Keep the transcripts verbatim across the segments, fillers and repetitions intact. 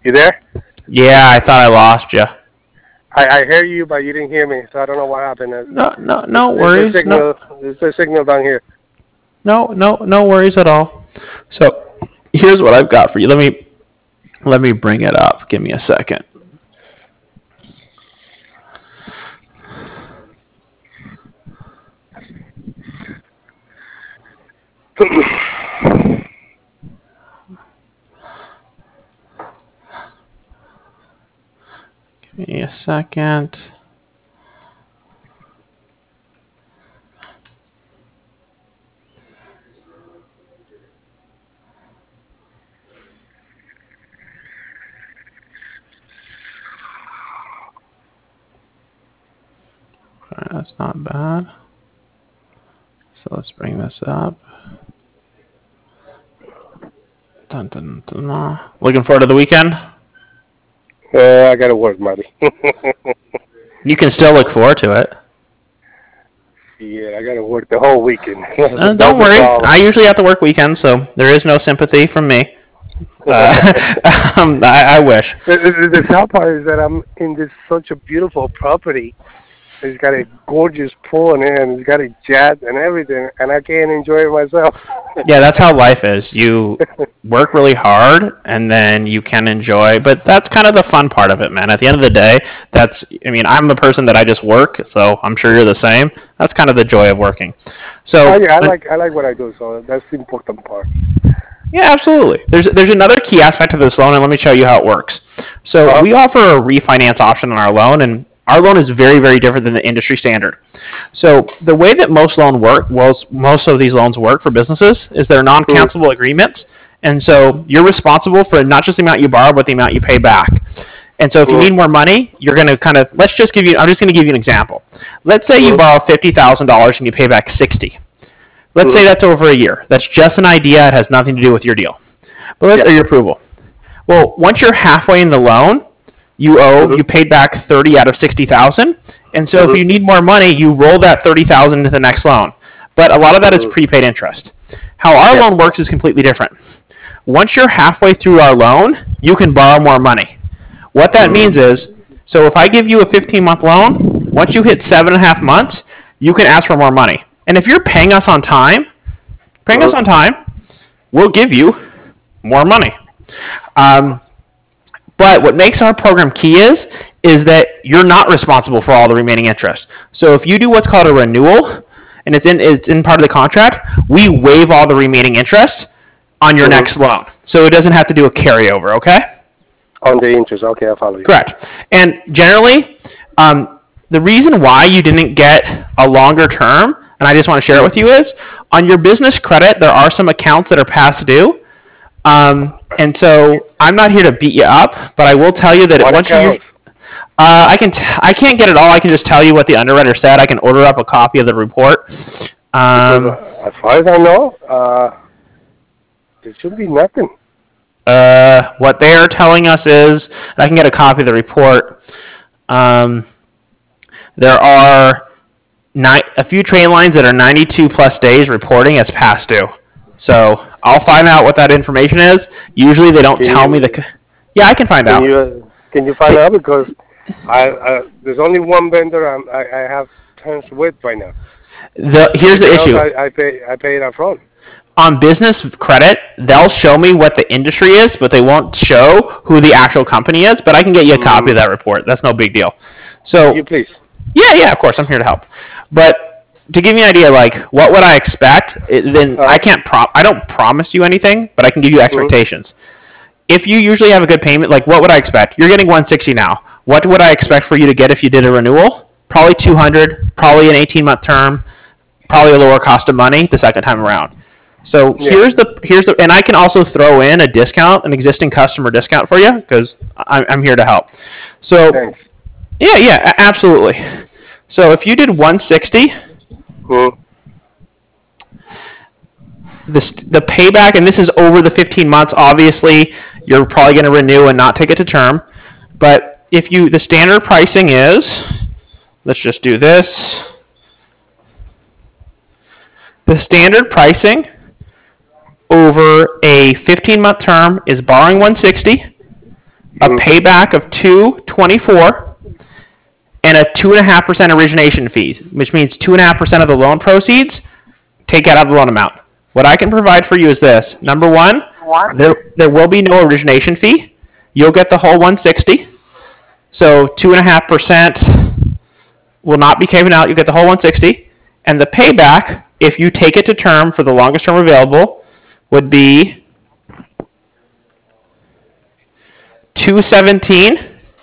You there? Yeah, I thought I lost you. I, I hear you, but you didn't hear me, so I don't know what happened. There's, No, no, no there's a worries. No, signal. There's a signal down here. no, no, no worries at all. So, here's what I've got for you. Let me let me bring it up. Give me a second. Give me a second. Alright, that's not bad. So let's bring this up. Dun, dun, dun, dun. Looking forward to the weekend? Uh, I gotta work, Marty. You can still look forward to it. Yeah, I gotta work the whole weekend. Uh, don't worry. I usually have to work weekends, so there is no sympathy from me. Uh, um, I, I wish. The, the, the sad part is that I'm in this such a beautiful property. It's got a gorgeous pool in it, and it's got a jet and everything, and I can't enjoy it myself. Yeah, that's how life is. You work really hard, and then you can enjoy. But that's kind of the fun part of it, man. At the end of the day, that's. I mean, I'm the person that I just work, so I'm sure you're the same. That's kind of the joy of working. So. Oh, yeah, I like I like what I do, so that's the important part. Yeah, absolutely. There's there's another key aspect of this loan, and let me show you how it works. So Uh-huh. we offer a refinance option on our loan, and our loan is very, very different than the industry standard. So the way that most loan work, well, most of these loans work for businesses, is they're non-cancelable agreements, and so you're responsible for not just the amount you borrow, but the amount you pay back. And so if you need more money, you're going to kind of let's just give you. I'm just going to give you an example. Let's say you borrow fifty thousand dollars and you pay back sixty. Let's say that's over a year. That's just an idea. It has nothing to do with your deal. But let's, or your approval. Well, once you're halfway in the loan, you owe, you paid back thirty out of sixty thousand. And so if you need more money, you roll that thirty thousand into the next loan. But a lot of that is prepaid interest. How our loan works is completely different. Once you're halfway through our loan, you can borrow more money. What that means is, so if I give you a fifteen-month loan, once you hit seven and a half months, you can ask for more money. And if you're paying us on time, paying us on time, we'll give you more money. Um, but what makes our program key is, is that you're not responsible for all the remaining interest. So if you do what's called a renewal, and it's in it's in part of the contract, we waive all the remaining interest on your next loan. So it doesn't have to do a carryover, okay? On the interest, okay, I follow you. Correct. And generally, um, the reason why you didn't get a longer term, and I just want to share it with you, is on your business credit, there are some accounts that are past due. Um, and so I'm not here to beat you up, but I will tell you that What once you, accounts? uh, I can t- I can't get it all. I can just tell you what the underwriter said. I can order up a copy of the report. Um, As far as I know, uh, there should be nothing. uh, what they are telling us is, and I can get a copy of the report. Um, there are Ni- a few train lines that are ninety-two plus days reporting as past due. So I'll find out what that information is. Usually they don't Can tell you- me the. c- Yeah, I can find Can out. you uh, can you find out, because I, I there's only one vendor I'm, I I have terms with right now. The here's the Everything issue. else I, I pay I pay it up front. On business credit, they'll show me what the industry is, but they won't show who the actual company is. But I can get you a copy of that report. That's no big deal. So You please. yeah, yeah, of course, I'm here to help. But to give you an idea, like what would I expect? It, then I can't pro- I don't promise you anything, but I can give you expectations. If you usually have a good payment, like what would I expect? You're getting one sixty now. What would I expect for you to get if you did a renewal? Probably two hundred, probably an eighteen-month term, probably a lower cost of money the second time around. So Yeah. here's the here's the and I can also throw in a discount, an existing customer discount for you because I'm I'm here to help. So Thanks. yeah, yeah, a- absolutely. So if you did one sixty, Hmm. the st- the payback, and this is over the fifteen months. Obviously, you're probably going to renew and not take it to term. But if you the standard pricing is, let's just do this. The standard pricing over a fifteen month term is borrowing one sixty, a Mhm. payback of two twenty-four, and a two and a half percent origination fee, which means two and a half percent of the loan proceeds take out of the loan amount. What I can provide for you is this: number one, there there will be no origination fee. You'll get the whole one sixty. So two and a half percent will not be taken out. You get the whole one sixty, and the payback, if you take it to term for the longest term available, would be two seventeen,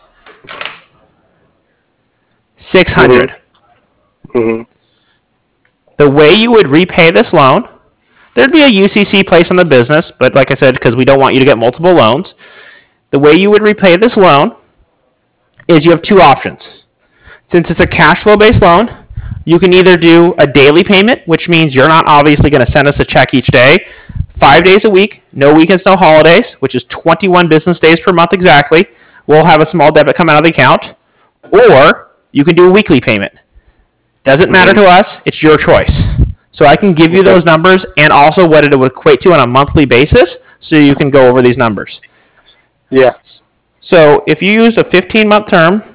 six hundred. Mhm. The way you would repay this loan, there'd be a U C C placed on the business, but like I said, because we don't want you to get multiple loans, the way you would repay this loan is you have two options. Since it's a cash flow based loan, you can either do a daily payment, which means you're not obviously going to send us a check each day, five days a week, no weekends, no holidays, which is twenty-one business days per month exactly. We'll have a small debit come out of the account. Or you can do a weekly payment. Doesn't matter to us. It's your choice. So I can give you those numbers and also what it would equate to on a monthly basis so you can go over these numbers. Yeah. So if you use a fifteen-month term,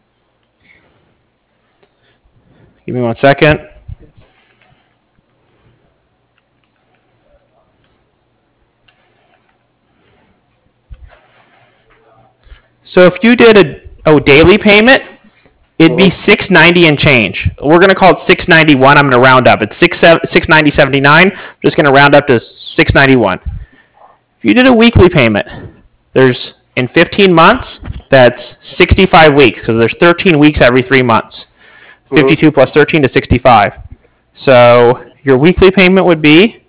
give me one second. So if you did a oh, daily payment, it'd be six ninety and change. We're going to call it six ninety-one. I'm going to round up. It's six ninety seventy-nine. I'm just going to round up to six ninety-one. If you did a weekly payment, there's in fifteen months, that's sixty-five weeks because there's thirteen weeks every three months. fifty-two plus thirteen to sixty-five. So your weekly payment would be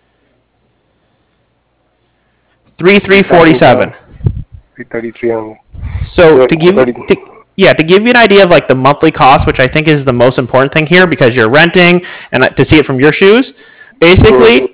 thirty-three forty-seven. thirty-three on. So to give to, yeah, to give you an idea of like the monthly cost, which I think is the most important thing here because you're renting and to see it from your shoes, basically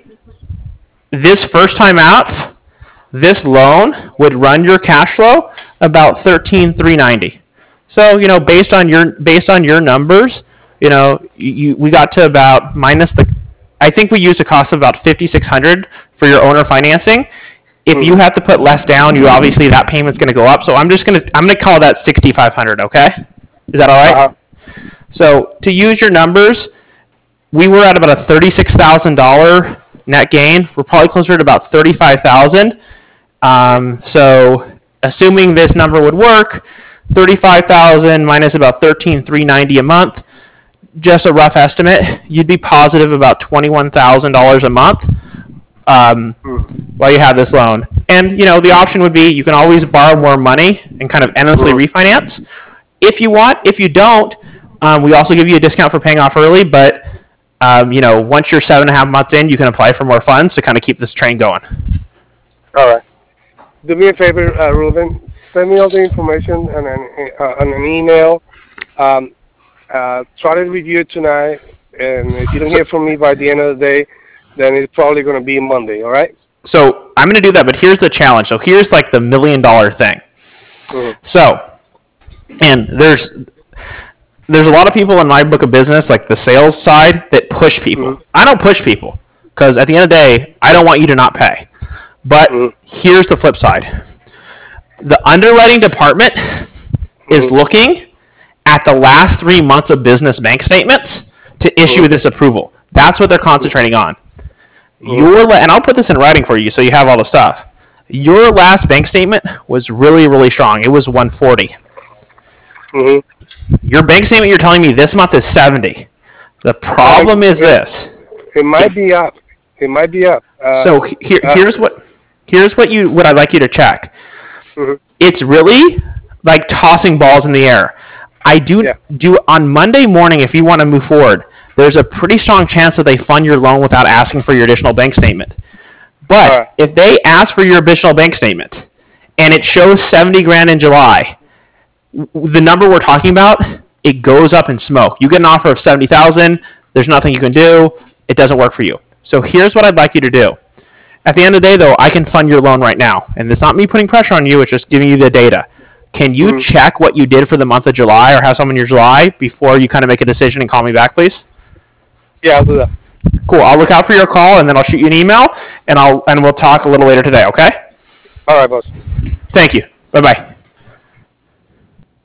this first time out, this loan would run your cash flow about thirteen three ninety. So, you know, based on your based on your numbers, you know, you, we got to about minus the I think we used a cost of about fifty-six hundred for your owner financing. If you have to put less down, you obviously that payment's going to go up. So I'm just going to I'm going to call that sixty-five hundred, okay? Is that all right? Uh-huh. So, to use your numbers, we were at about a thirty-six thousand dollars net gain. We're probably closer to about thirty-five thousand dollars. Um, so, assuming this number would work, thirty-five thousand dollars minus about thirteen three ninety a month, just a rough estimate, you'd be positive about twenty-one thousand dollars a month. Um, while you have this loan. And, you know, the option would be you can always borrow more money and kind of endlessly refinance if you want. If you don't, um, we also give you a discount for paying off early. But, um, you know, once you're seven and a half months in, you can apply for more funds to kind of keep this train going. All right. Do me a favor, uh, Ruben. Send me all the information on an, uh, on an email. Um, uh, try to review it tonight. And if you don't hear from me by the end of the day, then it's probably going to be Monday, all right? So I'm going to do that, but here's the challenge. So here's like the million dollar thing. Mm-hmm. So, and there's there's a lot of people in my book of business, like the sales side, that push people. Mm-hmm. I don't push people because at the end of the day, I don't want you to not pay. But mm-hmm. here's the flip side. The underwriting department mm-hmm. is looking at the last three months of business bank statements to issue mm-hmm. this approval. That's what they're concentrating on. Your and I'll put this in writing for you so you have all the stuff. Your last bank statement was really, really strong. It was one forty. Mm-hmm. Your bank statement you're telling me this month is seventy. The problem is this. It might be up. It might be up. Uh, so here, uh, here's what here's what you what I'd like you to check. Mm-hmm. It's really like tossing balls in the air. I do yeah. do on Monday morning if you want to move forward. There's a pretty strong chance that they fund your loan without asking for your additional bank statement. But right. if they ask for your additional bank statement and it shows seventy grand in July, the number we're talking about, it goes up in smoke. You get an offer of seventy thousand, there's nothing you can do, it doesn't work for you. So here's what I'd like you to do. At the end of the day, though, I can fund your loan right now. And it's not me putting pressure on you, it's just giving you the data. Can you mm-hmm. check what you did for the month of July or have some in your July before you kind of make a decision and call me back, please? Yeah, I'll do that. Cool. I'll look out for your call, and then I'll shoot you an email, and I'll and we'll talk a little later today, okay? All right, boss. Thank you. Bye bye.